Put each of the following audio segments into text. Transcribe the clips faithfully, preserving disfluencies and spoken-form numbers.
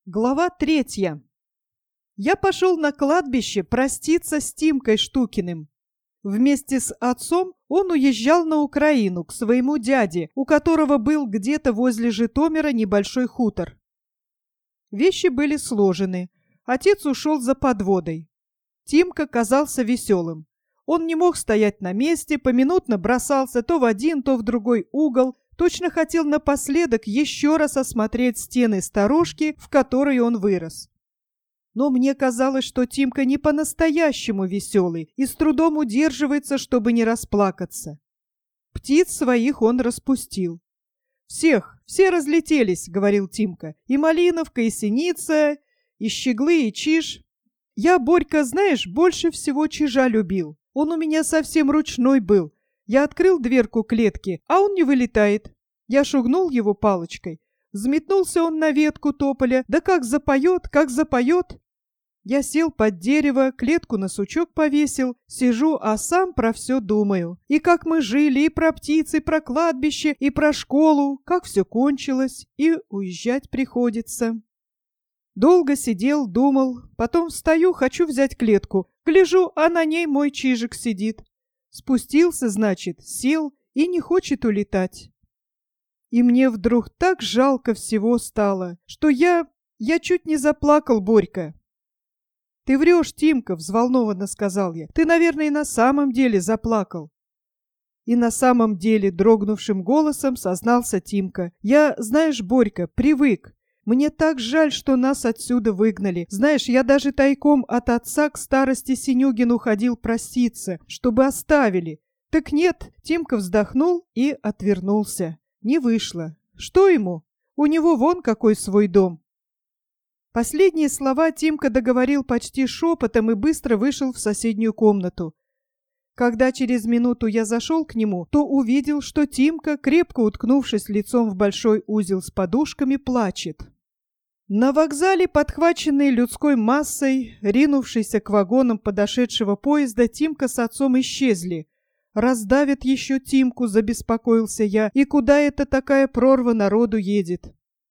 Глава третья. Я пошел на кладбище проститься с Тимкой Штукиным. Вместе с отцом он уезжал на Украину к своему дяде, у которого был где-то возле Житомира небольшой хутор. Вещи были сложены. Отец ушел за подводой. Тимка казался веселым. Он не мог стоять на месте, поминутно бросался то в один, то в другой угол, точно хотел напоследок еще раз осмотреть стены сторожки, в которой он вырос. Но мне казалось, что Тимка не по-настоящему веселый и с трудом удерживается, чтобы не расплакаться. Птиц своих он распустил. «Всех, все разлетелись», — говорил Тимка, — «и малиновка, и синица, и щеглы, и чиж. Я, Борька, знаешь, больше всего чижа любил. Он у меня совсем ручной был. Я открыл дверку клетки, а он не вылетает. Я шугнул его палочкой. Взметнулся он на ветку тополя, да как запоет, как запоет. Я сел под дерево, клетку на сучок повесил, сижу, а сам про все думаю. И как мы жили, и про птиц, и про кладбище, и про школу, как все кончилось, и уезжать приходится. Долго сидел, думал, потом встаю, хочу взять клетку. Гляжу, а на ней мой чижик сидит. Спустился, значит, сел и не хочет улетать. И мне вдруг так жалко всего стало, что я... я чуть не заплакал, Борька. «Ты врешь, Тимка», — взволнованно сказал я. «Ты, наверное, и на самом деле заплакал». И на самом деле дрогнувшим голосом сознался Тимка. «Я, знаешь, Борька, привык. Мне так жаль, что нас отсюда выгнали. Знаешь, я даже тайком от отца к старости Синюгину ходил проситься, чтобы оставили. Так нет», — Тимка вздохнул и отвернулся. Не вышло. Что ему? У него вон какой свой дом. Последние слова Тимка договорил почти шепотом и быстро вышел в соседнюю комнату. Когда через минуту я зашел к нему, то увидел, что Тимка, крепко уткнувшись лицом в большой узел с подушками, плачет. На вокзале, подхваченный людской массой, ринувшийся к вагонам подошедшего поезда, Тимка с отцом исчезли. «Раздавят еще Тимку», — забеспокоился я, — «и куда это такая прорва народу едет?»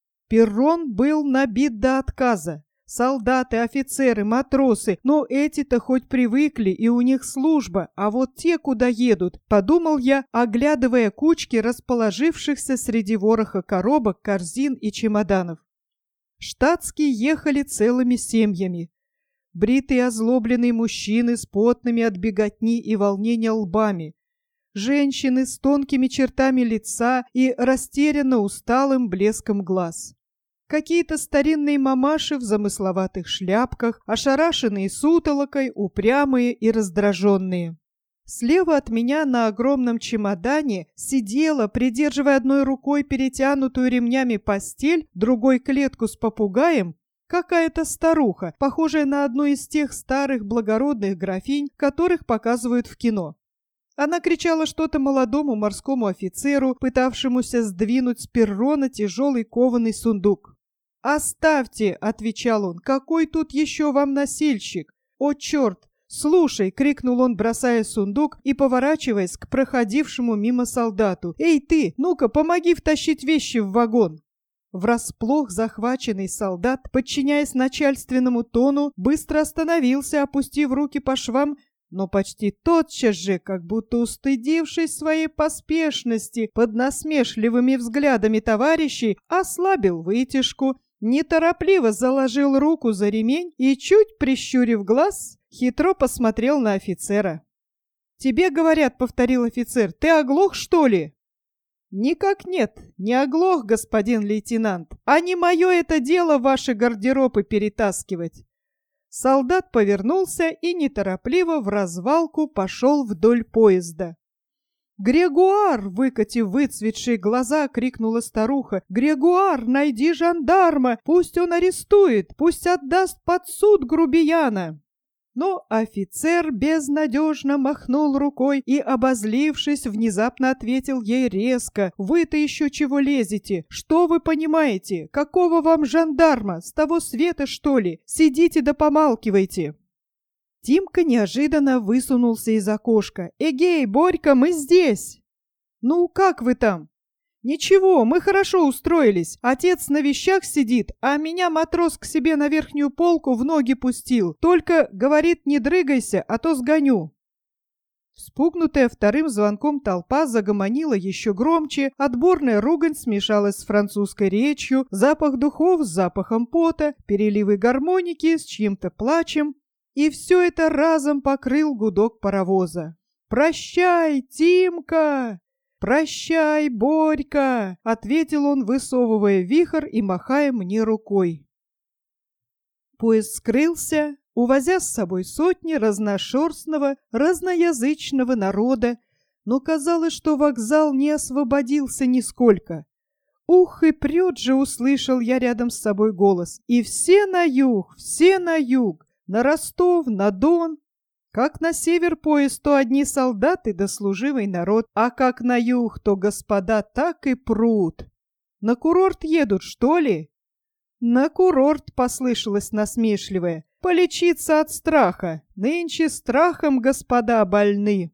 Перрон был набит до отказа. Солдаты, офицеры, матросы, но эти-то хоть привыкли, и у них служба, а вот те куда едут, подумал я, оглядывая кучки расположившихся среди вороха коробок, корзин и чемоданов. Штатские ехали целыми семьями. Бритые озлобленные мужчины с потными от беготни и волнения лбами. Женщины с тонкими чертами лица и растерянно усталым блеском глаз. Какие-то старинные мамаши в замысловатых шляпках, ошарашенные сутолокой, упрямые и раздраженные. Слева от меня на огромном чемодане сидела, придерживая одной рукой перетянутую ремнями постель, другой клетку с попугаем, какая-то старуха, похожая на одну из тех старых благородных графинь, которых показывают в кино. Она кричала что-то молодому морскому офицеру, пытавшемуся сдвинуть с перрона тяжелый кованый сундук. «Оставьте!» — отвечал он. «Какой тут еще вам носильщик? О, черт! Слушай!» — крикнул он, бросая сундук и поворачиваясь к проходившему мимо солдату. «Эй ты, ну-ка, помоги втащить вещи в вагон!» Врасплох захваченный солдат, подчиняясь начальственному тону, быстро остановился, опустив руки по швам, но почти тотчас же, как будто устыдившись своей поспешности под насмешливыми взглядами товарищей, ослабил вытяжку, неторопливо заложил руку за ремень и, чуть прищурив глаз, хитро посмотрел на офицера. «Тебе говорят, — повторил офицер, — ты оглох, что ли?» «Никак нет, не оглох, господин лейтенант, а не мое это дело ваши гардеробы перетаскивать». Солдат повернулся и неторопливо в развалку пошел вдоль поезда. «Грегуар!» — выкатив выцветшие глаза, крикнула старуха. «Грегуар, найди жандарма! Пусть он арестует! Пусть отдаст под суд грубияна!» Но офицер безнадежно махнул рукой и, обозлившись, внезапно ответил ей резко: «Вы-то еще чего лезете? Что вы понимаете? Какого вам жандарма? С того света, что ли? Сидите да помалкивайте!» Тимка неожиданно высунулся из окошка. «Эгей, Борька, мы здесь!» «Ну, как вы там?» «Ничего, мы хорошо устроились. Отец на вещах сидит, а меня матрос к себе на верхнюю полку в ноги пустил. Только, говорит, не дрыгайся, а то сгоню». Вспугнутая вторым звонком толпа загомонила еще громче, отборная ругань смешалась с французской речью, запах духов с запахом пота, переливы гармоники с чьим-то плачем, и все это разом покрыл гудок паровоза. «Прощай, Тимка! Прощай, Борька!» — ответил он, высовывая вихрь и махая мне рукой. Поезд скрылся, увозя с собой сотни разношерстного, разноязычного народа, но казалось, что вокзал не освободился нисколько. «Ух, и прет же!» — услышал я рядом с собой голос. «И все на юг, все на юг, на Ростов, на Дон. Как на север поезд, то одни солдаты да служивый народ, а как на юг, то господа так и прут. На курорт едут, что ли?» «На курорт», — послышалось насмешливое, — «полечиться от страха. Нынче страхом господа больны».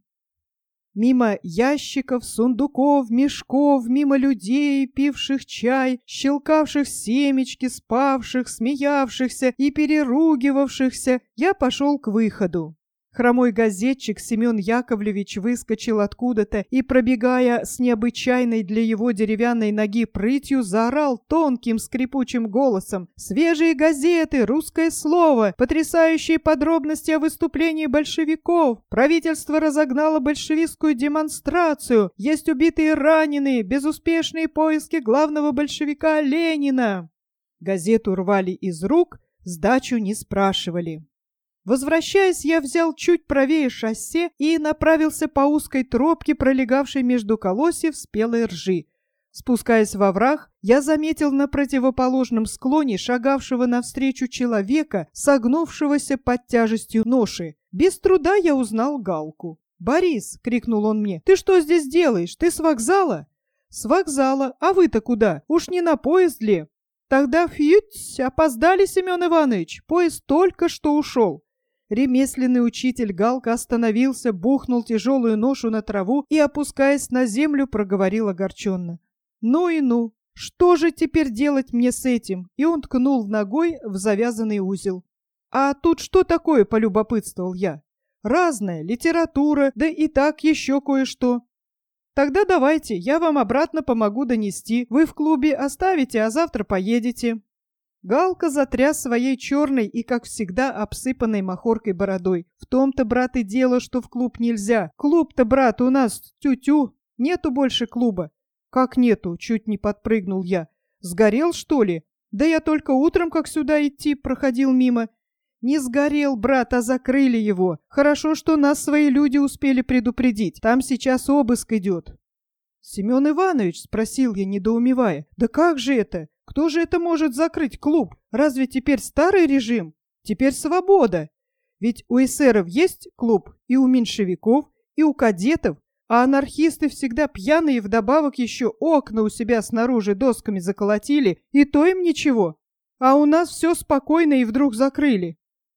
Мимо ящиков, сундуков, мешков, мимо людей, пивших чай, щелкавших семечки, спавших, смеявшихся и переругивавшихся, я пошел к выходу. Хромой газетчик Семен Яковлевич выскочил откуда-то и, пробегая с необычайной для его деревянной ноги прытью, заорал тонким скрипучим голосом: «Свежие газеты! Русское слово! Потрясающие подробности о выступлении большевиков! Правительство разогнало большевистскую демонстрацию! Есть убитые и раненые! Безуспешные поиски главного большевика Ленина!» Газету рвали из рук, сдачу не спрашивали. Возвращаясь, я взял чуть правее шоссе и направился по узкой тропке, пролегавшей между колосьев спелой ржи. Спускаясь во враг, я заметил на противоположном склоне шагавшего навстречу человека, согнувшегося под тяжестью ноши. Без труда я узнал Галку. «Борис!» — крикнул он мне. «Ты что здесь делаешь? Ты с вокзала?» «С вокзала. А вы-то куда? Уж не на поезд ли?» «Тогда фьють! Опоздали, Семен Иванович! Поезд только что ушел!» Ремесленный учитель Галка остановился, бухнул тяжелую ношу на траву и, опускаясь на землю, проговорил огорченно: «Ну и ну! Что же теперь делать мне с этим?» И он ткнул ногой в завязанный узел. «А тут что такое?» — полюбопытствовал я. «Разное, литература, да и так еще кое-что». «Тогда давайте, я вам обратно помогу донести. Вы в клубе оставите, а завтра поедете». Галка затряс своей черной и, как всегда, обсыпанной махоркой бородой. «В том-то, брат, и дело, что в клуб нельзя. Клуб-то, брат, у нас тю-тю. Нету больше клуба». «Как нету?» — чуть не подпрыгнул я. «Сгорел, что ли? Да я только утром, как сюда идти, проходил мимо». «Не сгорел, брат, а закрыли его. Хорошо, что нас свои люди успели предупредить. Там сейчас обыск идет». «Семен Иванович?» — спросил я, недоумевая. «Да как же это? Кто же это может закрыть клуб? Разве теперь старый режим? Теперь свобода. Ведь у эсеров есть клуб, и у меньшевиков, и у кадетов, а анархисты всегда пьяные, вдобавок еще окна у себя снаружи досками заколотили, и то им ничего. А у нас все спокойно и вдруг закрыли».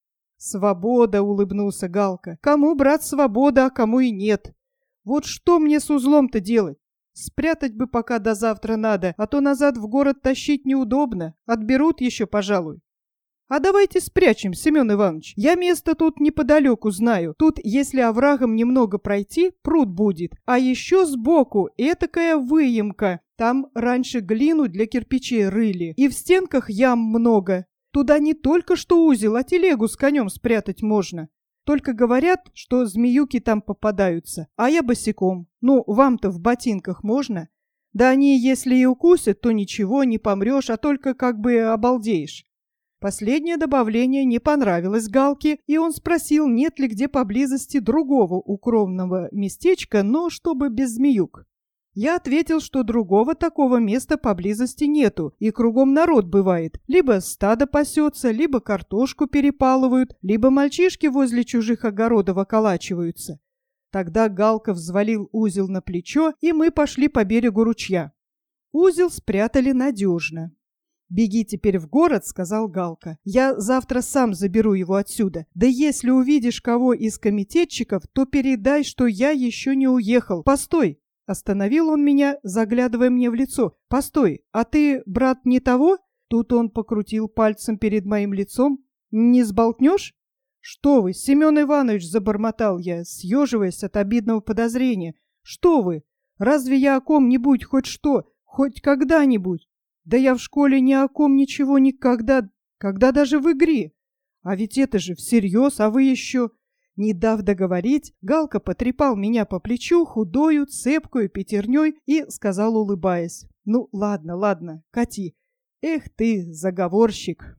«Свобода!» — улыбнулся Галка. «Кому, брат, свобода, а кому и нет. Вот что мне с узлом-то делать? Спрятать бы пока до завтра надо, а то назад в город тащить неудобно. Отберут еще, пожалуй». «А давайте спрячем, Семен Иванович. Я место тут неподалеку знаю. Тут, если оврагом немного пройти, пруд будет. А еще сбоку этакая выемка. Там раньше глину для кирпичей рыли. И в стенках ям много. Туда не только что узел, а телегу с конем спрятать можно. Только говорят, что змеюки там попадаются, а я босиком. Ну, вам-то в ботинках можно? Да они, если и укусят, то ничего, не помрешь, а только как бы обалдеешь». Последнее добавление не понравилось Галке, и он спросил, нет ли где поблизости другого укромного местечка, но чтобы без змеюк. Я ответил, что другого такого места поблизости нету, и кругом народ бывает. Либо стадо пасется, либо картошку перепалывают, либо мальчишки возле чужих огородов околачиваются. Тогда Галка взвалил узел на плечо, и мы пошли по берегу ручья. Узел спрятали надежно. «Беги теперь в город», — сказал Галка. «Я завтра сам заберу его отсюда. Да если увидишь кого из комитетчиков, то передай, что я еще не уехал. Постой! Остановил он меня, заглядывая мне в лицо. «Постой, а ты, брат, не того?» Тут он покрутил пальцем перед моим лицом. «Не сболтнешь?» «Что вы, Семен Иванович!» — забормотал я, съеживаясь от обидного подозрения. «Что вы? Разве я о ком-нибудь хоть что, хоть когда-нибудь? Да я в школе ни о ком ничего никогда, когда даже в игре. А ведь это же всерьез, а вы еще...» Не дав договорить, Галка потрепал меня по плечу худою, цепкую пятерней и сказал, улыбаясь: «Ну, ладно, ладно, кати. Эх ты, заговорщик!»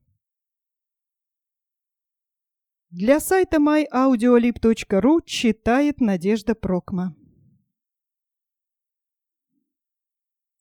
Для сайта май аудиолиб точка ру читает Надежда Прокма.